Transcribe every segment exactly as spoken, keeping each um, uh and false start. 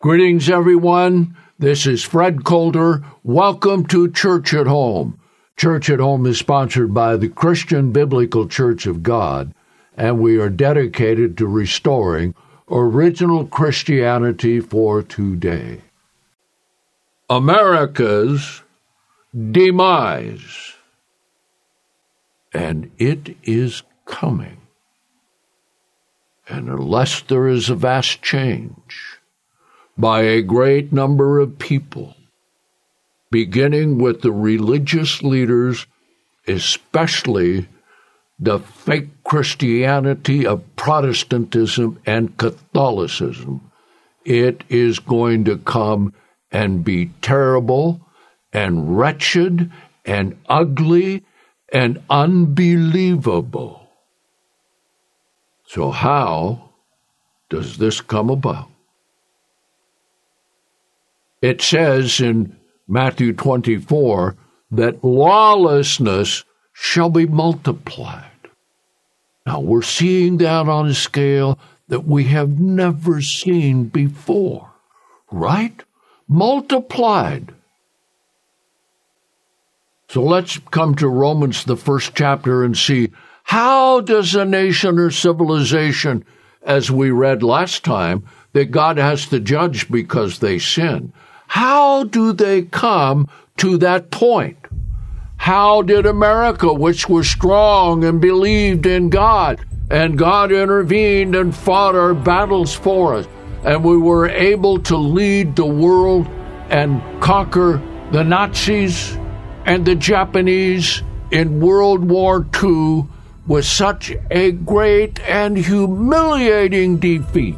Greetings, everyone. This is Fred Coulter. Welcome to Church at Home. Church at Home is sponsored by the Christian Biblical Church of God, and we are dedicated to restoring original Christianity for today. America's demise. And it is coming. And unless there is a vast change by a great number of people, beginning with the religious leaders, especially the fake Christianity of Protestantism and Catholicism, it is going to come and be terrible and wretched and ugly and unbelievable. So how does this come about? It says in Matthew twenty-four that lawlessness shall be multiplied. Now we're seeing that on a scale that we have never seen before, right? Multiplied. So let's come to Romans, the first chapter, and see how does a nation or civilization, as we read last time, that God has to judge because they sin, how do they come to that point? How did America, which was strong and believed in God, and God intervened and fought our battles for us, and we were able to lead the world and conquer the Nazis and the Japanese in World War Two with such a great and humiliating defeat?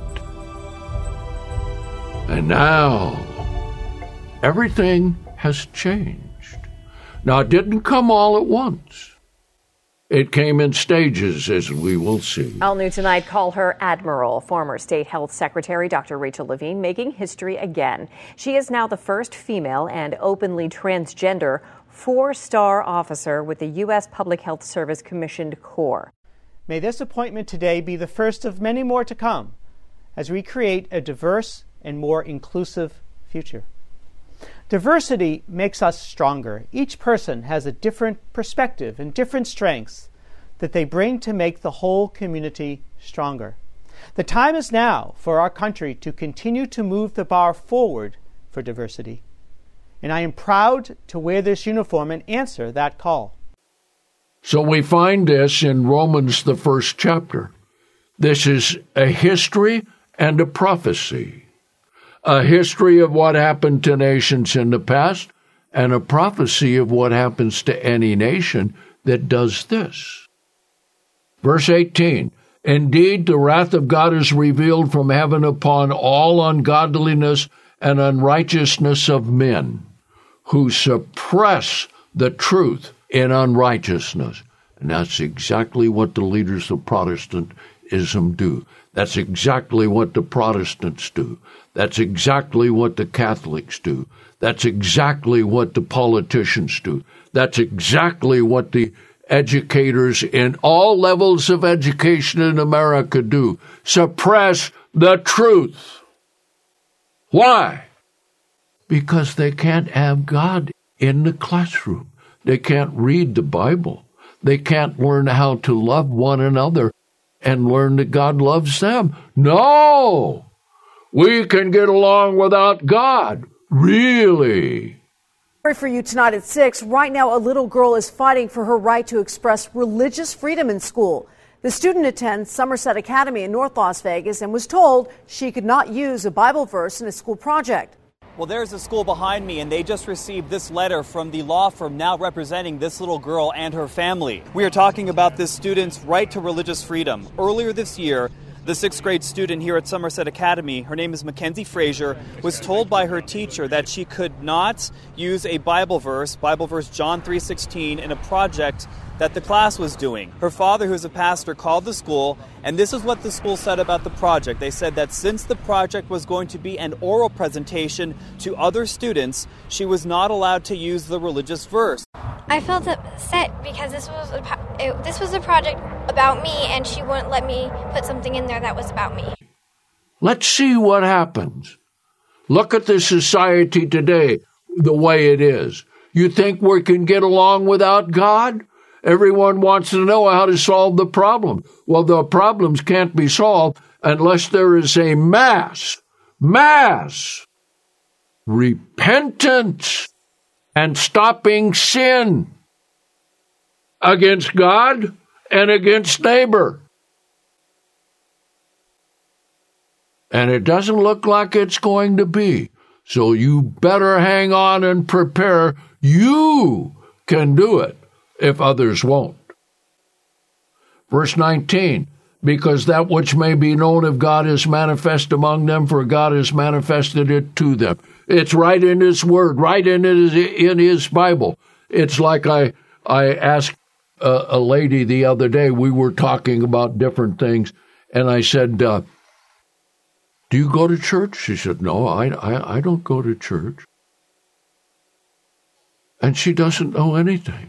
And now, everything has changed. Now, it didn't come all at once. It came in stages, as we will see. All new tonight, call her Admiral. Former State Health Secretary Doctor Rachel Levine making history again. She is now the first female and openly transgender four-star officer with the U S Public Health Service Commissioned Corps. May this appointment today be the first of many more to come as we create a diverse and more inclusive future. Diversity makes us stronger. Each person has a different perspective and different strengths that they bring to make the whole community stronger. The time is now for our country to continue to move the bar forward for diversity. And I am proud to wear this uniform and answer that call. So we find this in Romans, the first chapter. This is a history and a prophecy. A history of what happened to nations in the past, and a prophecy of what happens to any nation that does this. Verse eighteen, indeed, the wrath of God is revealed from heaven upon all ungodliness and unrighteousness of men, who suppress the truth in unrighteousness. And that's exactly what the leaders of Protestantism do. That's exactly what the Protestants do. That's exactly what the Catholics do. That's exactly what the politicians do. That's exactly what the educators in all levels of education in America do. Suppress the truth. Why? Because they can't have God in the classroom. They can't read the Bible. They can't learn how to love one another and learn that God loves them. No! We can get along without God. Really? For you tonight at six. Right now, a little girl is fighting for her right to express religious freedom in school. The student attends Somerset Academy in North Las Vegas and was told she could not use a Bible verse in a school project. Well, there's a school behind me, and they just received this letter from the law firm now representing this little girl and her family. We are talking about this student's right to religious freedom. Earlier this year, the sixth grade student here at Somerset Academy, her name is Mackenzie Frazier, was told by her teacher that she could not use a Bible verse, Bible verse John three sixteen, in a project that the class was doing. Her father, who's a pastor, called the school, and this is what the school said about the project. They said that since the project was going to be an oral presentation to other students, she was not allowed to use the religious verse. I felt upset because this was a, it, this was a project about me, and she wouldn't let me put something in there that was about me. Let's see what happens. Look at the society today, the way it is. You think we can get along without God? Everyone wants to know how to solve the problem. Well, the problems can't be solved unless there is a mass, mass repentance and stopping sin against God and against neighbor. And it doesn't look like it's going to be. So you better hang on and prepare. You can do it if others won't. Verse nineteen, because that which may be known of God is manifest among them, for God has manifested it to them. It's right in His Word, right in His, in His Bible. It's like I, I asked a, a lady the other day, we were talking about different things, and I said, uh, do you go to church? She said, no, I, I, I don't go to church. And she doesn't know anything.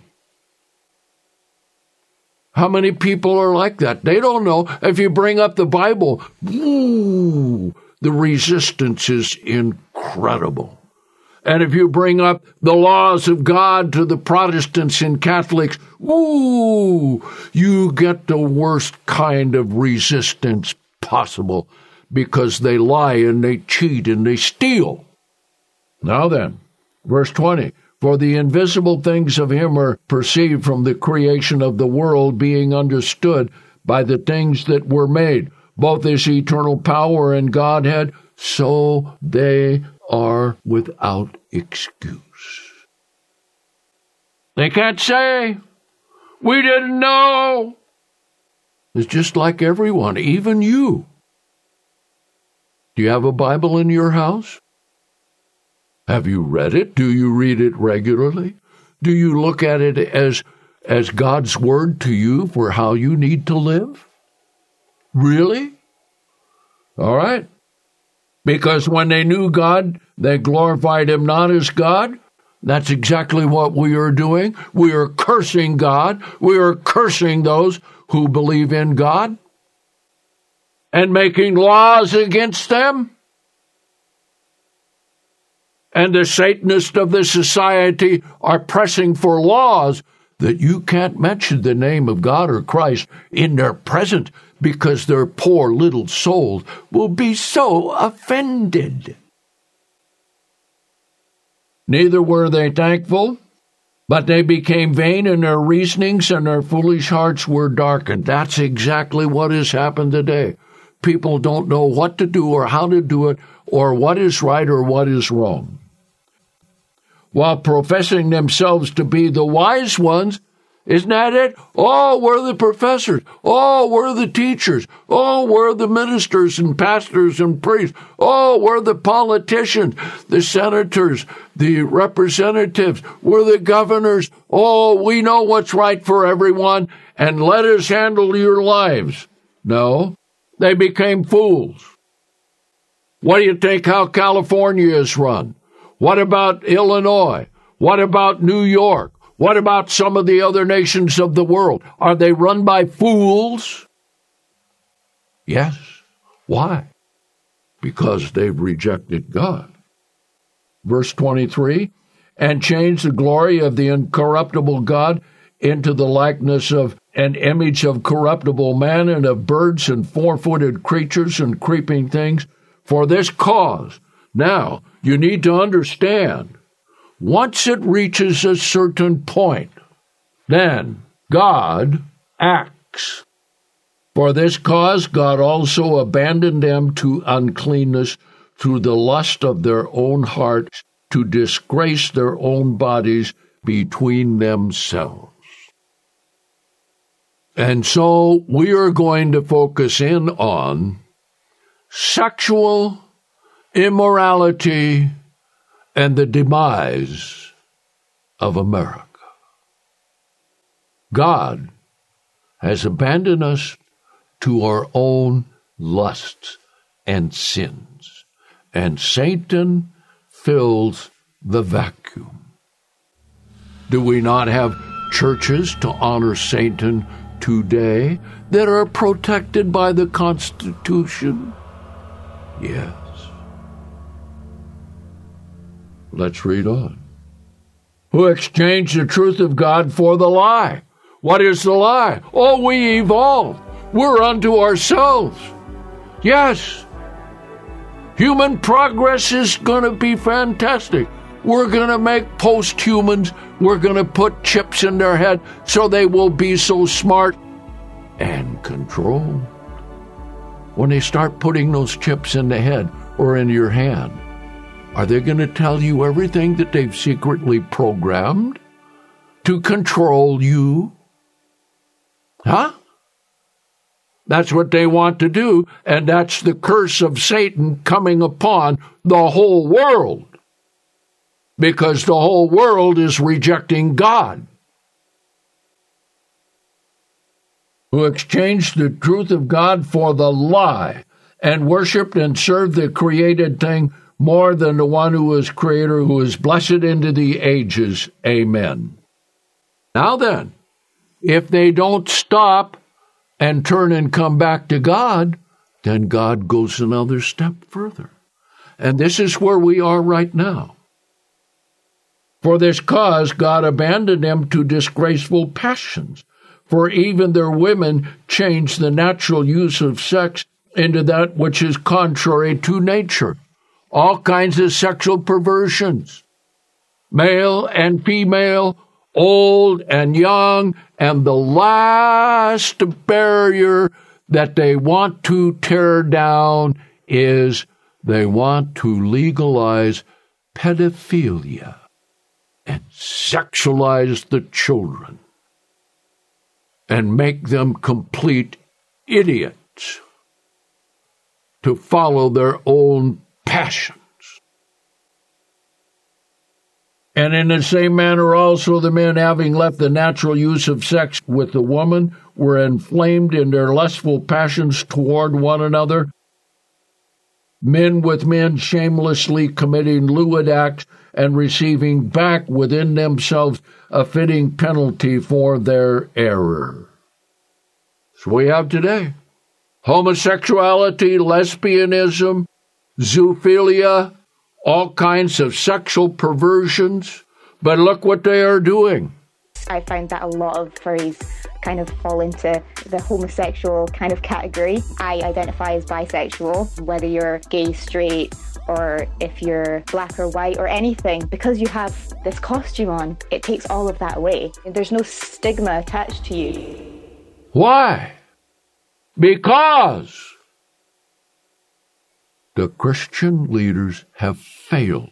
How many people are like that? They don't know. If you bring up the Bible, ooh, the resistance is incredible. And if you bring up the laws of God to the Protestants and Catholics, ooh, you get the worst kind of resistance possible, because they lie and they cheat and they steal. Now then, verse twenty, for the invisible things of Him are perceived from the creation of the world, being understood by the things that were made, both His eternal power and Godhead, so they are without excuse. They can't say, we didn't know. It's just like everyone, even you. Do you have a Bible in your house? Have you read it? Do you read it regularly? Do you look at it as, as God's Word to you for how you need to live? Really? All right. Because when they knew God, they glorified Him not as God. That's exactly what we are doing. We are cursing God. We are cursing those who believe in God, and making laws against them. And the Satanists of the society are pressing for laws that you can't mention the name of God or Christ in their presence, because their poor little souls will be so offended. Neither were they thankful, but they became vain in their reasonings, and their foolish hearts were darkened. That's exactly what has happened today. People don't know what to do or how to do it, or what is right or what is wrong. While professing themselves to be the wise ones, isn't that it? Oh, we're the professors. Oh, we're the teachers. Oh, we're the ministers and pastors and priests. Oh, we're the politicians, the senators, the representatives. We're the governors. Oh, we know what's right for everyone, and let us handle your lives. No. They became fools. What do you think how California is run? What about Illinois? What about New York? What about some of the other nations of the world? Are they run by fools? Yes. Why? Because they've rejected God. Verse twenty-three, and changed the glory of the incorruptible God into the likeness of an image of corruptible man, and of birds and four-footed creatures and creeping things. For this cause, now, you need to understand, once it reaches a certain point, then God acts. For this cause, God also abandoned them to uncleanness through the lust of their own hearts, to disgrace their own bodies between themselves. And so we are going to focus in on sexual immorality and the demise of America. God has abandoned us to our own lusts and sins, and Satan fills the vacuum. Do we not have churches to honor Satan today that are protected by the Constitution? Yes. Let's read on. Who exchanged the truth of God for the lie. What is the lie? Oh, we evolved. We're unto ourselves. Yes. Human progress is going to be fantastic. We're going to make post-humans. We're going to put chips in their head so they will be so smart and controlled. When they start putting those chips in the head or in your hand, are they going to tell you everything that they've secretly programmed to control you? Huh? That's what they want to do, and that's the curse of Satan coming upon the whole world, because the whole world is rejecting God, who exchanged the truth of God for the lie and worshipped and served the created thing more than the one who is creator, who is blessed into the ages. Amen. Now then, if they don't stop and turn and come back to God, then God goes another step further. And this is where we are right now. For this cause, God abandoned them to disgraceful passions. For even their women changed the natural use of sex into that which is contrary to nature. All kinds of sexual perversions, male and female, old and young, and the last barrier that they want to tear down is they want to legalize pedophilia and sexualize the children and make them complete idiots to follow their own passions. And in the same manner also the men, having left the natural use of sex with the woman, were inflamed in their lustful passions toward one another, men with men shamelessly committing lewd acts and receiving back within themselves a fitting penalty for their error. So we have today homosexuality, lesbianism, zoophilia, all kinds of sexual perversions, but look what they are doing. I find that a lot of furries kind of fall into the homosexual kind of category. I identify as bisexual, whether you're gay, straight, or if you're black or white or anything. Because you have this costume on, it takes all of that away. There's no stigma attached to you. Why? Because the Christian leaders have failed,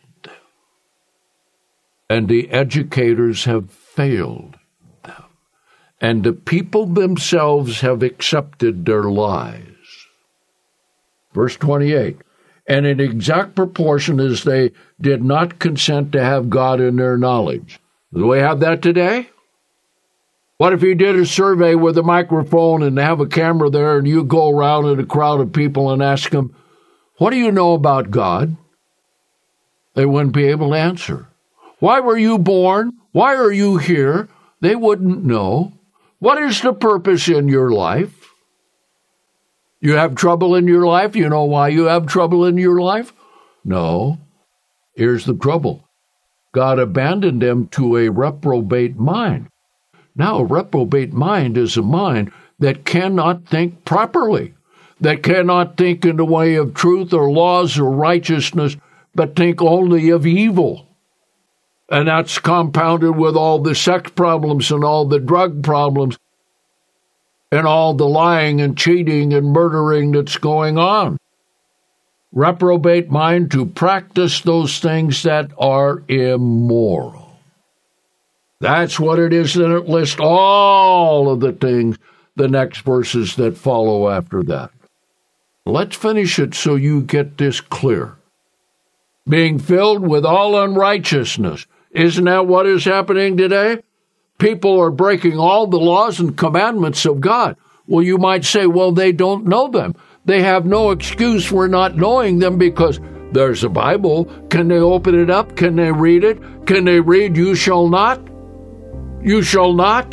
and the educators have failed them, and the people themselves have accepted their lies. Verse twenty-eight, and in exact proportion as they did not consent to have God in their knowledge. Do we have that today? What if you did a survey with a microphone and have a camera there, and you go around in a crowd of people and ask them, what do you know about God? They wouldn't be able to answer. Why were you born? Why are you here? They wouldn't know. What is the purpose in your life? You have trouble in your life? You know why you have trouble in your life? No. Here's the trouble. God abandoned them to a reprobate mind. Now, a reprobate mind is a mind that cannot think properly, that cannot think in the way of truth or laws or righteousness, but think only of evil. And that's compounded with all the sex problems and all the drug problems and all the lying and cheating and murdering that's going on. Reprobate mind to practice those things that are immoral. That's what it is, and it lists all of the things, the next verses that follow after that. Let's finish it so you get this clear. Being filled with all unrighteousness. Isn't that what is happening today? People are breaking all the laws and commandments of God. Well, you might say, well, they don't know them. They have no excuse for not knowing them because there's a Bible. Can they open it up? Can they read it? Can they read, you shall not? You shall not?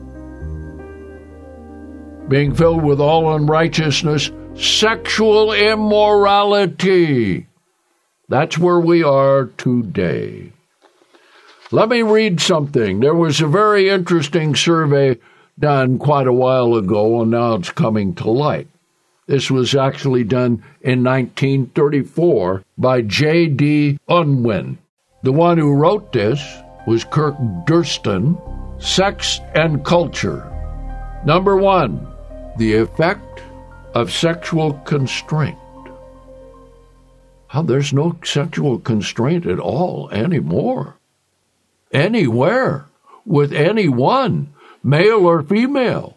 Being filled with all unrighteousness, sexual immorality. That's where we are today. Let me read something. There was a very interesting survey done quite a while ago, and now it's coming to light. This was actually done in nineteen thirty-four by J D Unwin. The one who wrote this was Kirk Durston. Sex and culture. Number one, the effect of sexual constraint. How there's no sexual constraint at all anymore. Anywhere, with anyone, male or female.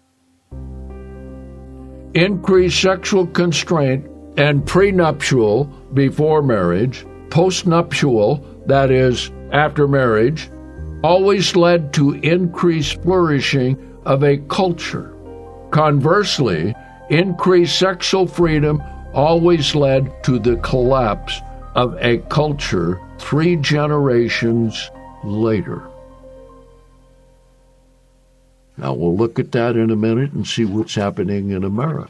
Increased sexual constraint and prenuptial, before marriage, postnuptial, that is, after marriage, always led to increased flourishing of a culture. Conversely, increased sexual freedom always led to the collapse of a culture three generations later. Now we'll look at that in a minute and see what's happening in America.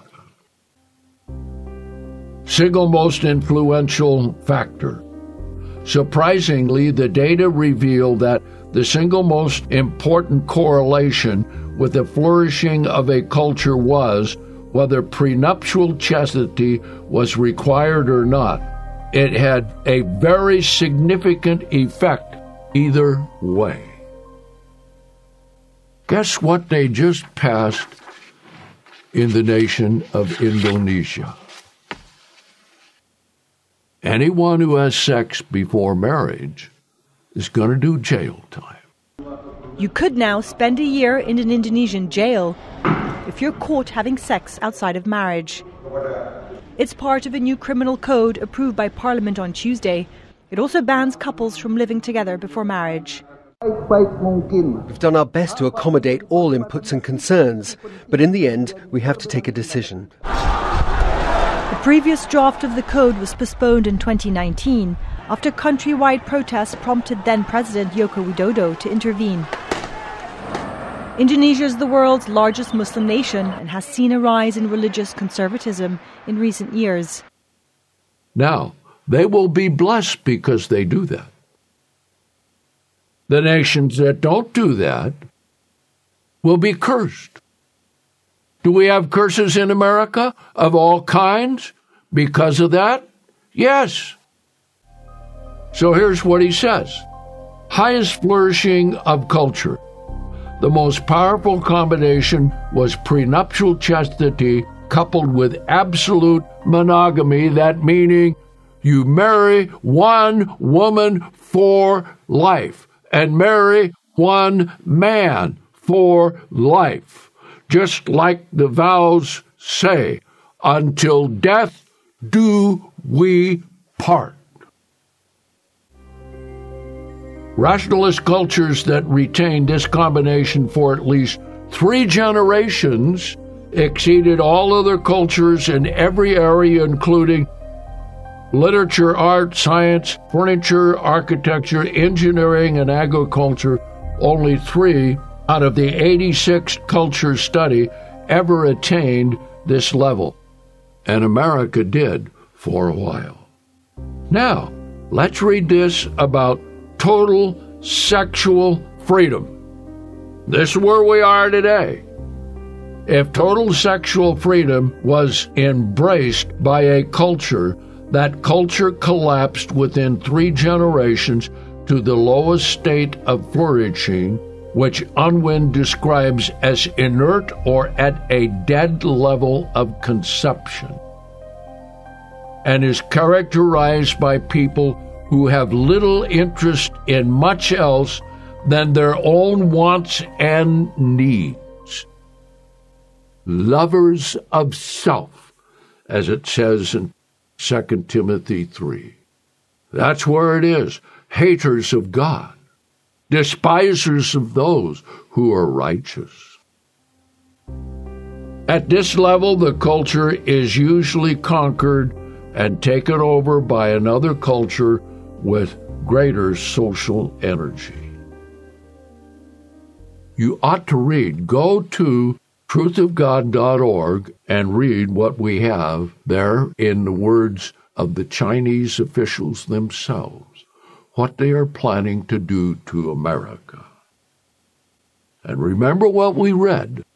Single most influential factor. Surprisingly, the data reveal that the single most important correlation with the flourishing of a culture was whether prenuptial chastity was required or not. It had a very significant effect either way. Guess what they just passed in the nation of Indonesia? Anyone who has sex before marriage is going to do jail time. You could now spend a year in an Indonesian jail if you're caught having sex outside of marriage. It's part of a new criminal code approved by Parliament on Tuesday. It also bans couples from living together before marriage. We've done our best to accommodate all inputs and concerns, but in the end, we have to take a decision. The previous draft of the code was postponed in twenty nineteen after countrywide protests prompted then-President Joko Widodo to intervene. Indonesia is the world's largest Muslim nation and has seen a rise in religious conservatism in recent years. Now, they will be blessed because they do that. The nations that don't do that will be cursed. Do we have curses in America of all kinds because of that? Yes. So here's what he says. Highest flourishing of culture. The most powerful combination was prenuptial chastity coupled with absolute monogamy, that meaning you marry one woman for life and marry one man for life. Just like the vows say, until death do we part. Rationalist cultures that retained this combination for at least three generations exceeded all other cultures in every area, including literature, art, science, furniture, architecture, engineering, and agriculture. Only three out of the eighty-six cultures studied ever attained this level, and America did for a while. Now, let's read this about total sexual freedom. This is where we are today. If total sexual freedom was embraced by a culture, that culture collapsed within three generations to the lowest state of flourishing, which Unwin describes as inert or at a dead level of conception, and is characterized by people who have little interest in much else than their own wants and needs. Lovers of self, as it says in Second Timothy three. That's where it is. Haters of God, despisers of those who are righteous. At this level, the culture is usually conquered and taken over by another culture with greater social energy. You ought to read. Go to truth of god dot org and read what we have there in the words of the Chinese officials themselves what they are planning to do to America. And remember what we read,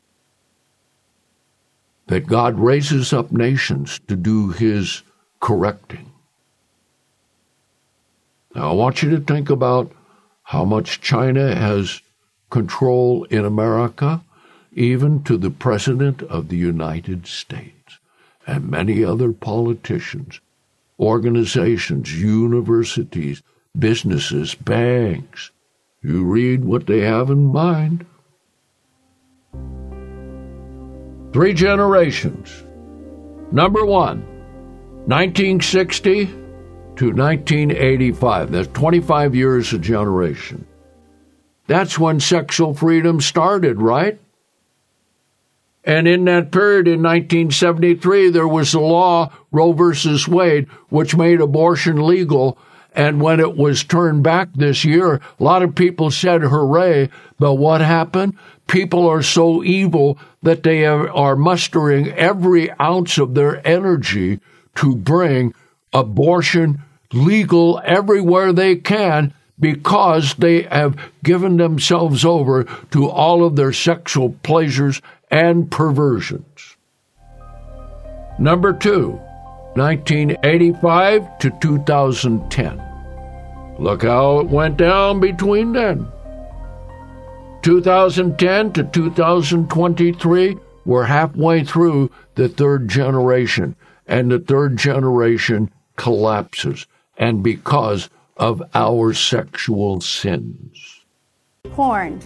that God raises up nations to do his correcting. Now, I want you to think about how much China has control in America, even to the President of the United States and many other politicians, organizations, universities, businesses, banks. You read what they have in mind. Three generations. Number one, nineteen sixty to nineteen eighty-five. That's twenty-five years a generation. That's when sexual freedom started, right? And in that period in nineteen seventy-three, there was a law, Roe versus Wade, which made abortion legal. And when it was turned back this year, a lot of people said hooray. But what happened? People are so evil that they are mustering every ounce of their energy to bring abortion legal everywhere they can, because they have given themselves over to all of their sexual pleasures and perversions. Number two, nineteen eighty-five to two thousand ten. Look how it went down between then. two thousand ten to two thousand twenty-three, we're halfway through the third generation, and the third generation collapses, and because of our sexual sins. Porn.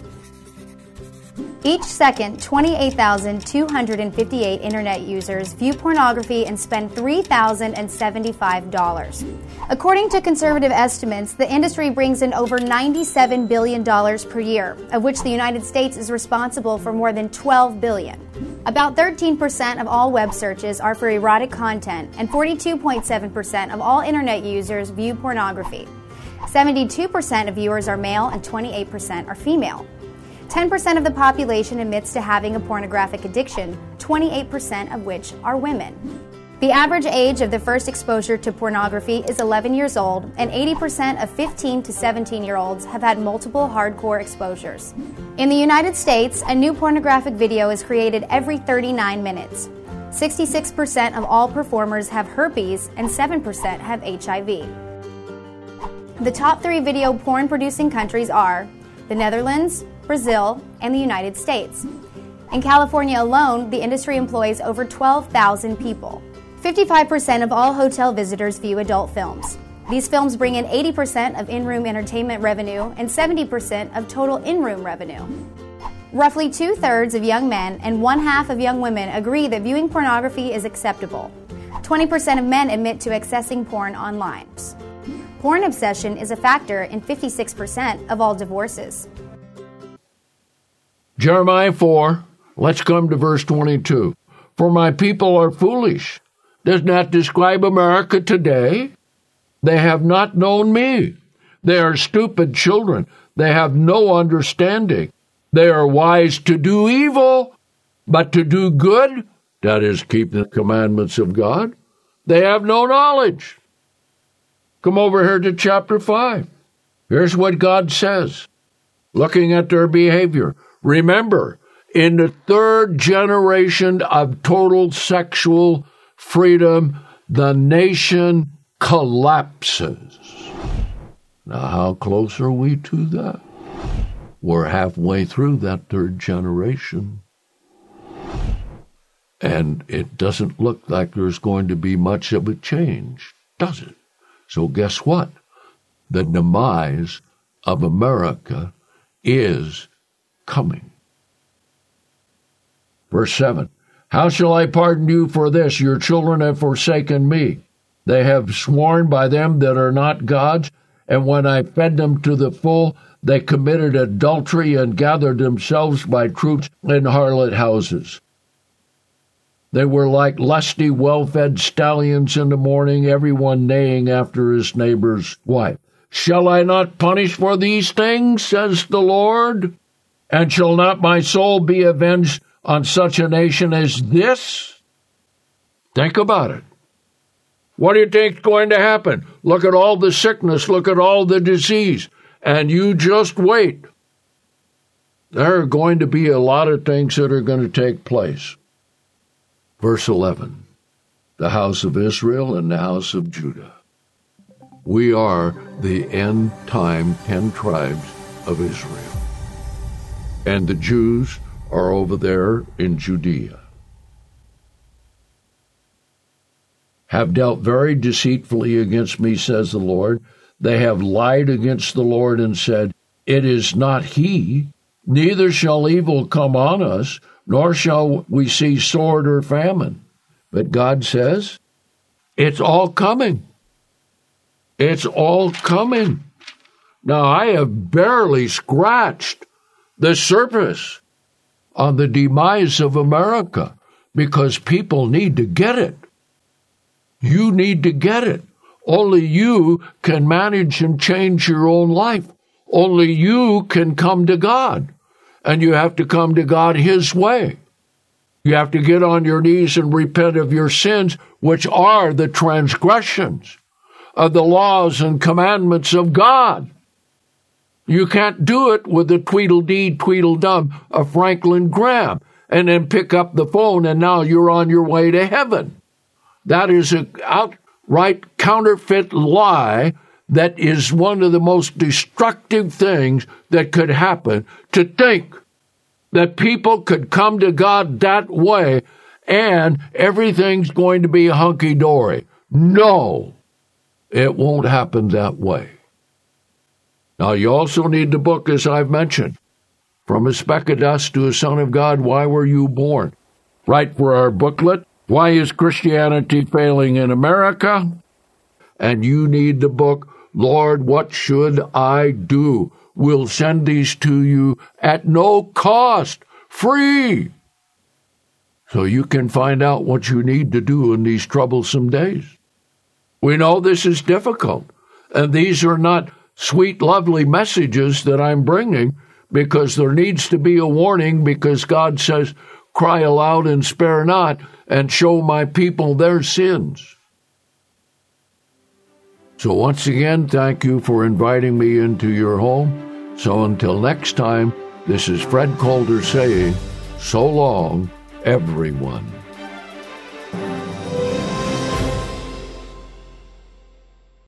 Each second, twenty-eight thousand two hundred fifty-eight internet users view pornography and spend three thousand seventy-five dollars. According to conservative estimates, the industry brings in over ninety-seven billion dollars per year, of which the United States is responsible for more than twelve billion dollars. About thirteen percent of all web searches are for erotic content, and forty-two point seven percent of all internet users view pornography. seventy-two percent of viewers are male and twenty-eight percent are female. ten percent of the population admits to having a pornographic addiction, twenty-eight percent of which are women. The average age of the first exposure to pornography is eleven years old, and eighty percent of fifteen to seventeen-year-olds have had multiple hardcore exposures. In the United States, a new pornographic video is created every thirty-nine minutes. sixty-six percent of all performers have herpes, and seven percent have H I V. The top three video porn-producing countries are the Netherlands, Brazil, and the United States. In California alone, the industry employs over twelve thousand people. fifty-five percent of all hotel visitors view adult films. These films bring in eighty percent of in-room entertainment revenue and seventy percent of total in-room revenue. Roughly two-thirds of young men and one-half of young women agree that viewing pornography is acceptable. twenty percent of men admit to accessing porn online. Porn obsession is a factor in fifty-six percent of all divorces. Jeremiah four, let's come to verse twenty-two. For my people are foolish. Does not describe America today? They have not known me. They are stupid children. They have no understanding. They are wise to do evil, but to do good, that is, keep the commandments of God, they have no knowledge. Come over here to chapter five. Here's what God says, looking at their behavior. Remember, in the third generation of total sexual freedom, the nation collapses. Now, how close are we to that? We're halfway through that third generation. And it doesn't look like there's going to be much of a change, does it? So guess what? The demise of America is coming. Verse seven, how shall I pardon you for this? Your children have forsaken me. They have sworn by them that are not gods, and when I fed them to the full, they committed adultery and gathered themselves by troops in harlot houses. They were like lusty, well-fed stallions in the morning, everyone neighing after his neighbor's wife. Shall I not punish for these things, says the Lord? And shall not my soul be avenged on such a nation as this? Think about it. What do you think is going to happen? Look at all the sickness. Look at all the disease. And you just wait. There are going to be a lot of things that are going to take place. Verse eleven, the house of Israel and the house of Judah. We are the end-time ten tribes of Israel. And the Jews are over there in Judea. Have dealt very deceitfully against me, says the Lord. They have lied against the Lord and said, it is not he, neither shall evil come on us, nor shall we see sword or famine. But God says, it's all coming. It's all coming. Now, I have barely scratched the surface on the demise of America because people need to get it. You need to get it. Only you can manage and change your own life. Only you can come to God. And you have to come to God His way. You have to get on your knees and repent of your sins, which are the transgressions of the laws and commandments of God. You can't do it with the Tweedledee, Tweedledum of Franklin Graham and then pick up the phone and now you're on your way to heaven. That is an outright counterfeit lie that is one of the most destructive things that could happen, to think that people could come to God that way and everything's going to be hunky-dory. No, it won't happen that way. Now, you also need the book, as I've mentioned, From a Speck of Dust to a Son of God, Why Were You Born? Right for our booklet, Why is Christianity Failing in America? And you need the book, Lord, What Should I Do? We'll send these to you at no cost, free, so you can find out what you need to do in these troublesome days. We know this is difficult, and these are not sweet, lovely messages that I'm bringing, because there needs to be a warning, because God says, cry aloud and spare not, and show my people their sins. So once again, thank you for inviting me into your home. So until next time, this is Fred Calder saying, so long, everyone.